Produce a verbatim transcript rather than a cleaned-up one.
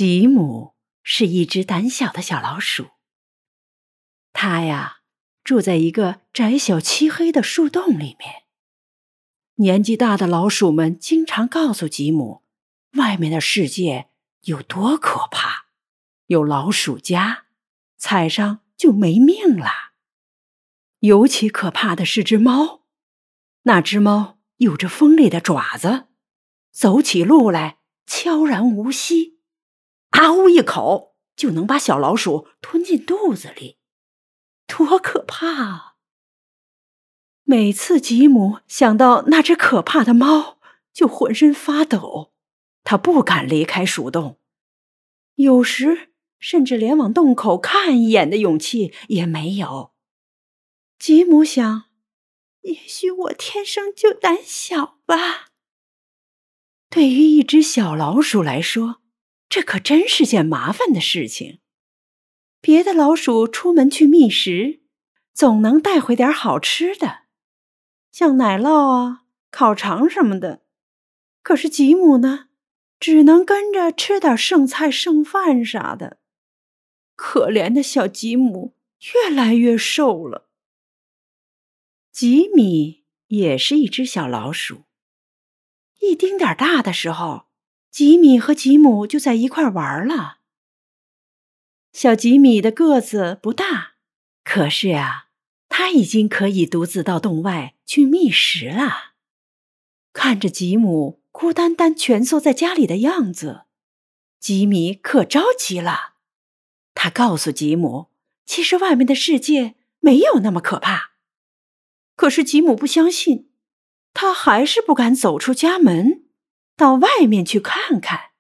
吉姆是一只胆小的小老鼠，它呀住在一个窄小漆黑的树洞里面。年纪大的老鼠们经常告诉吉姆，外面的世界有多可怕，有老鼠夹，踩上就没命了。尤其可怕的是只猫，那只猫有着锋利的爪子，走起路来悄然无息，啊呜一口就能把小老鼠吞进肚子里，多可怕啊！每次吉姆想到那只可怕的猫，就浑身发抖，他不敢离开鼠洞，有时甚至连往洞口看一眼的勇气也没有。吉姆想，也许我天生就胆小吧。对于一只小老鼠来说，这可真是件麻烦的事情。别的老鼠出门去觅食，总能带回点好吃的，像奶酪啊、烤肠什么的。可是吉姆呢，只能跟着吃点剩菜剩饭啥的。可怜的小吉姆越来越瘦了。吉米也是一只小老鼠。一丁点大的时候，吉米和吉姆就在一块玩了。小吉米的个子不大，可是呀，他已经可以独自到洞外去觅食了。看着吉姆孤单单蜷缩在家里的样子，吉米可着急了。他告诉吉姆，其实外面的世界没有那么可怕。可是吉姆不相信，他还是不敢走出家门，到外面去看看。